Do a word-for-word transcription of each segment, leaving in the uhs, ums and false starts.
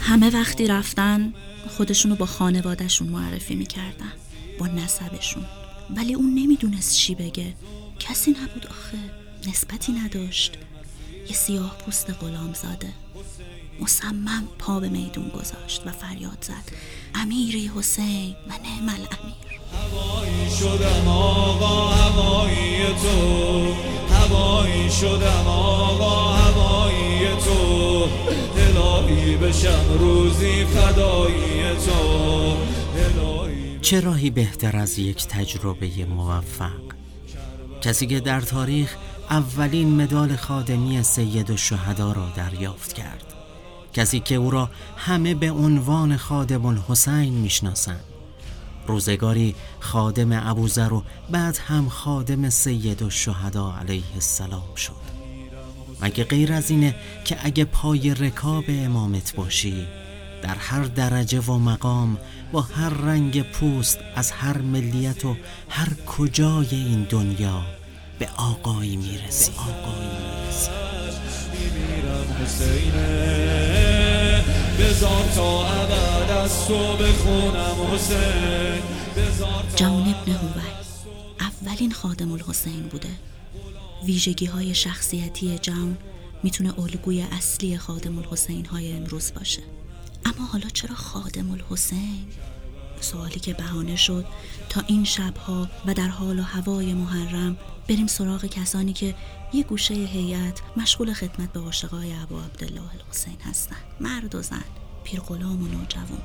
همه وقتی رفتن خودشونو با خانوادهشون معرفی میکردن، با نسبشون، ولی اون نمیدونست چی بگه. کسی نبود آخه، نسبتی نداشت. یه سیاه پوست غلام زاده مصمم پا به میدون گذاشت و فریاد زد: امیری حسین و نعم الامیر. هوایی شدم آقا هوایی تو، هوایی شدم آقا هوایی تو، الهی بشم روزی فدایی تو. چه راهی بهتر از یک تجربه موفق؟ کسی که در تاریخ اولین مدال خادمی سید الشهدا را دریافت کرد، کسی که او را همه به عنوان خادم الحسین میشناسند، روزگاری خادم ابوذر و بعد هم خادم سید الشهدا علیه السلام شد. مگه غیر از اینه که اگه پای رکاب امامت باشی، در هر درجه و مقام، با هر رنگ پوست، از هر ملیت و هر کجای این دنیا به آقایی میرسی. آقایی میرسی. میمیرم حسینه، بذار تا ابد از تو بخونم حسین. جون ابن هوی اولین خادم الحسین بوده. ویژگی های شخصیتی جون میتونه الگوی اصلی خادم الحسین های امروز باشه. اما حالا چرا خادم الحسین؟ سوالی که بهانه شد تا این شبها و در حال و هوای محرم بریم سراغ کسانی که یه گوشه هیئت مشغول خدمت به عاشقای ابا عبدالله الحسین هستن، مرد و زن، پیر غلام و نوجوان.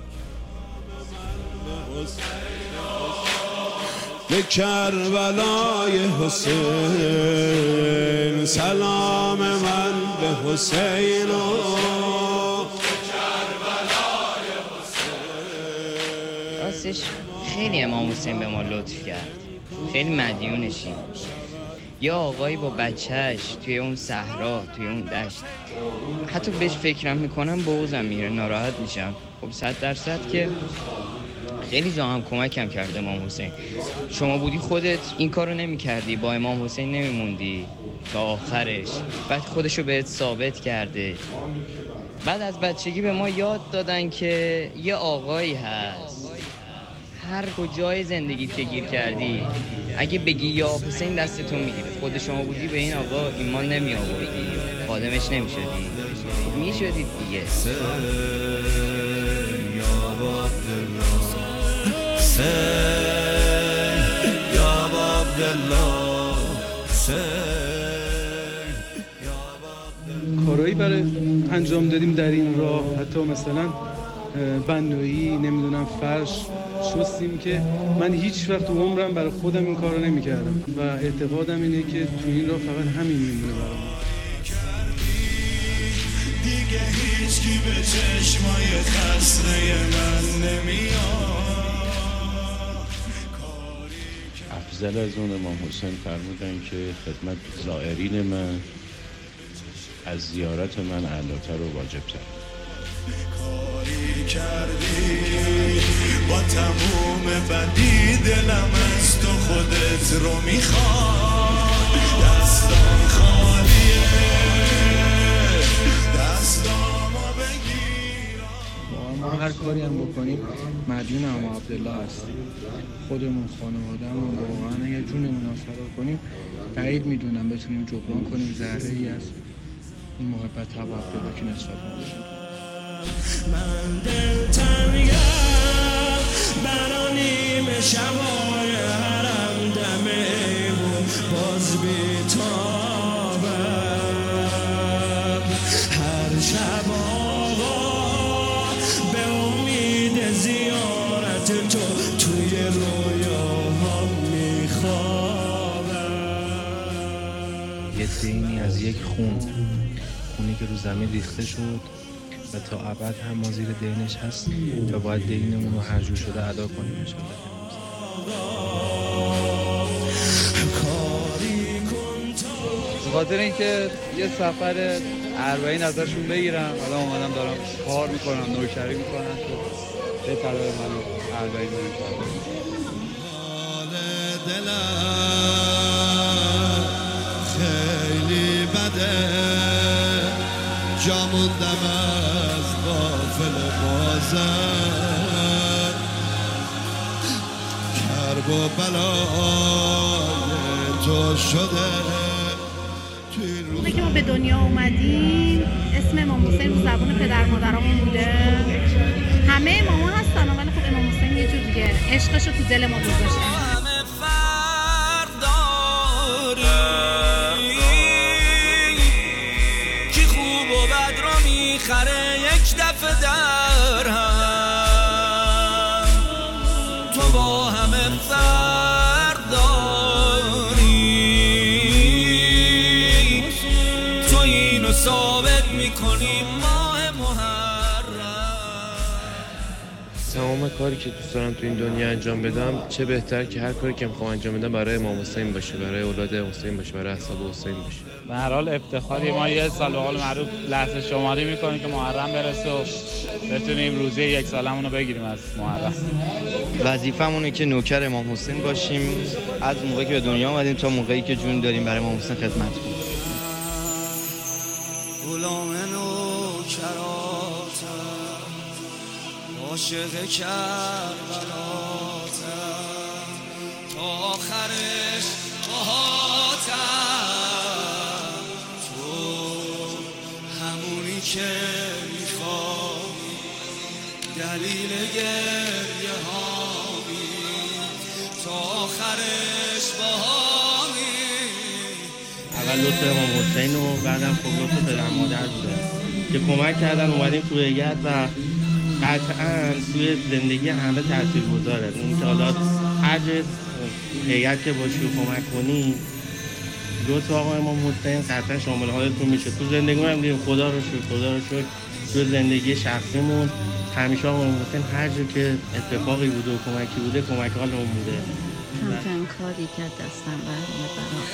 به کربلای حسین سلام من به حسین و راستش خیلی امام حسین به ما لطف کرد، خیلی مدیونشیم. یه آقایی با بچهش توی اون صحرا، توی اون دشت، حتی بهش فکرم میکنم بغضم میره، ناراحت میشم. خب صد درصد که خیلی جا هم کمکم کرده امام حسین. شما بودی خودت این کارو نمی‌کردی، با امام حسین نمیموندی تا آخرش. بعد خودشو بهت ثابت کرده. بعد از بچگی به ما یاد دادن که یه آقایی هست، هر کجای زندگیت که گیر کردی اگه بگی یا حسین دستتون میگیره. خود شما بودی به این آقا ایمان نمی آوردی، خادمش نمی‌شدی، میشدید دیگه. کارهایی برای انجام دادیم در این راه، حتی مثلا بنایی، نمیدونم فرش شستیم که من هیچ وقت تو عمرم برای خودم این کارو نمی‌کردم و اعتقادم اینه که تو این راه فقط همین میمونه برام. دیگه هیچ کی به چشمای خسته من نمیاد. افضل از اون امام حسین فرمودن که خدمت زائرین من از زیارت من اعلاتر و واجبتر. کاری کردی با تموم بدی، دلم از تو خودت رو میخواد. دستان خالیه، دستامو بگیرم. ما هر کاری هم بکنیم مدیون اما عبدالله هستیم. خودمون خانواده‌مون واقعا اگه جونمون رو فدا کنیم بعید میدونم بتونیم جبران کنیم ذره ای از این محبت ابا عبدالله که نسبت ما داشتیم. من دلتنگم برا نیمه شبای حرم دم ایمون باز بیتابم. هر شب آقا به امید زیارت تو توی رویاها میخوابم. یه دینی از یک خون، خونی که رو زمین ریخته شد و تا ابد هم ما زیر دینش هست و باید دینمون رو هر جور شده ادا کنیم انشاءالله. به خاطر اینکه یه سفر اربعین ازشون بگیرم، الان اومدم دارم کار میکنم، نوکری میکنم که به طلب من اربعین بریم. خیلی بده جا موندم از غافل زد کرب و بلای تو شده. موقعی که ما به دنیا اومدیم اسم امام حسین رو زبان پدر مادرامون بوده. همه اماما هستن ولی خب امام حسین یه جور دیگه عشقش رو تو دل ما گذاشته. خره یک دفعه در هم تو با همه فرق داری، تو اینو ثابت میکنی ماه محرم. تمام کاری که دوست دارم تو این دنیا انجام بدم، چه بهتر که هر کاری که میخوام انجام بدم برای امام حسین باشه، برای اولاد حسین باشه، برای اصحاب حسین باشه. به هر حال افتخاری ما یه سال به قول معروف لحظه شماری میکنیم که محرم برسه و بتونیم روزه یک سالمون رو بگیریم از محرم. وظیفمونه که نوکر امام حسین باشیم از موقعی که به دنیا اومدیم تا موقعی که جون داریم برای امام حسین خدمت کنیم. غلام نوکراتم عاشق کربلاتم تا آخرش باهاتم، تو همونی که میخوای دلیل گریه هامی تا آخرش باهامی. اول لطف امام حسین و بعدم خب لطف پدر مادر بوده که کمک کردن اومدیم توی هیئت و قطعاً توی زندگی همه تاثیرگذاره. این که حالا هر جز هیئت که باشی و کمک کنی لطف آقا امام حسین قطعاً شامل حالتون میشه. تو زندگیمون هم دیدیم خدا رو شکر خدا رو شکر توی زندگی شخصیمون همیشه آقا امام حسین هر جا که اتفاقی بوده و کمکی بوده کمک حالمون بوده. کمترین کاری که دستم برمیاد برام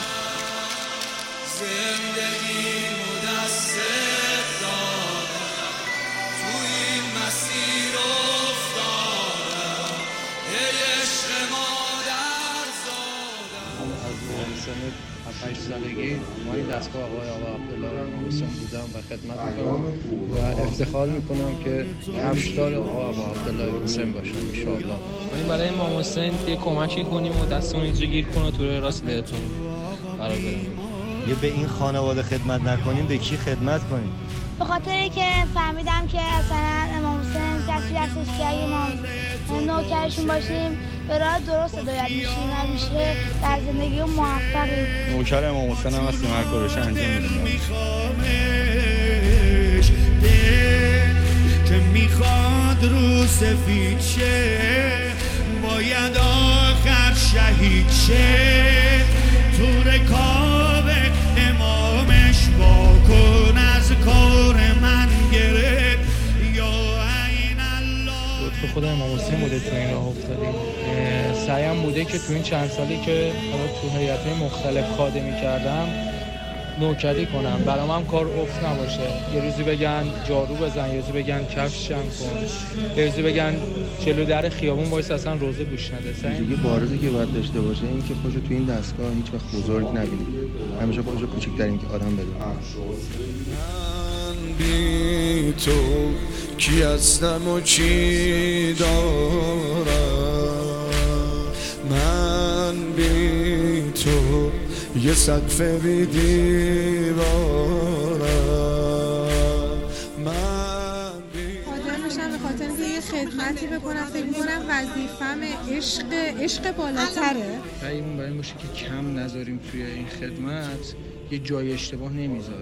زندگی مدست دارم تو این مسیر افتادم ای عشق مادر زادم. از سن هفت هشت سالگی ما این دستگاه آقای آقا عبدالله امام حسین بودم و خدمت میکنم و افتخار میکنم که کفشدار آقا آقا عبدالله حسین باشم انشاءالله. این برای امام حسین یه کمکی کنیم و دستمون اینجا گیر کنه تو راست بهتون قرار بریم. یه به این خانواده خدمت نکنیم به کی خدمت کنیم؟ به خاطر که فهمیدم که اصلا امام حسین کسی هستش که اگه ما نوکرشون باشیم به راه درست هدایت میشیم و میشه در زندگی موفقیم. نوکر امام حسین هم هستیم هر کارش انجام میدیم. که میخواد رو سفید شه باید آخر شهید شه تو رکاب امامش واکن از کار من گرفت یا عین الله. لطف خدا امام حسین بوده تو این راه افتادیم. سعیم بوده که تو این چند سالی که تو هیئت‌های مختلف خادمی کردم نوکری کنم، برام هم کار افت نباشه. یه روزی بگن جارو بزن، یه روزی بگن کفش جمع کن، یه روزی بگن جلو در خیابون وایس اصلا روزه گوش نده. دیگه بارزی که باید داشته باشه این که خودشو تو این دستگاه هیچ وقت بزرگ نبینید، همیشه خودشو کوچک‌ترین که آدم بدونه. من بی تو کی هستم و چی دارم، من بی تو یه سقف بی دیوارم، من بی حاضر میشم به خاطر اینکه یه خدمتی بکنم. فکر میکنم وظیفم عشق عشق بالاتره. رأیمون برای این باشه که کم نذاریم توی این خدمت، یه جای اشتباه نمیذاره.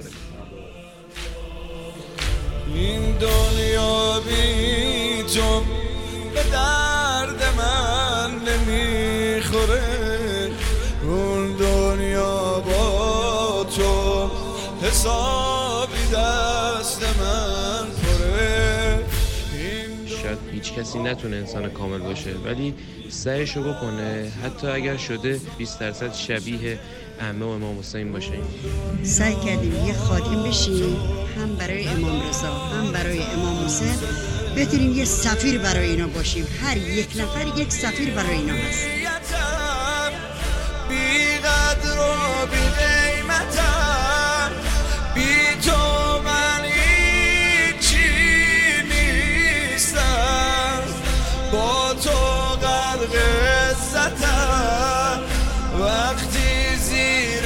این دنیا بی تو به درد من نمیخوره، اون دنیا با تو حسابی دست من پره. شاید هیچ کسی نتونه انسان کامل باشه ولی سعیشو بکنه حتی اگر شده بیست درصد شبیه عمه و امام حسین باشه. سعی کردیم یه خادم بشیم هم برای امام رضا هم برای امام حسین، بتونیم یه سفیر برای اینا باشیم. هر یک نفر یک سفیر برای اینا هست. بی قدر و بی قیمتم، بی تو من هیچی نیستم. خلق عزتم وقتی زیر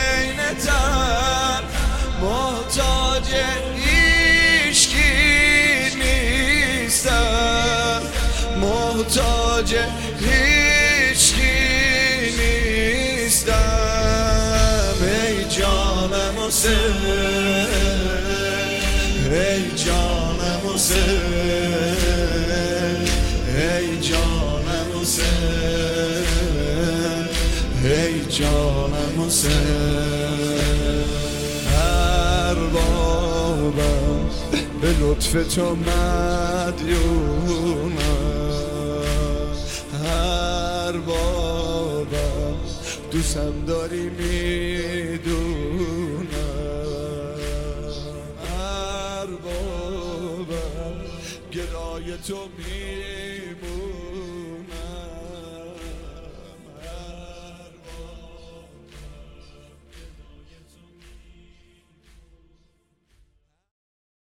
دینتم محتاج هیچکی نیستم محتاج هیچکی نیستم ای جانم حسین ای جانم حسین ای جانم حسین ای جانم حسین اربابم به لطف تو مدیونم اربابم دوستم داری میدونم اربابم گدای تو میمونم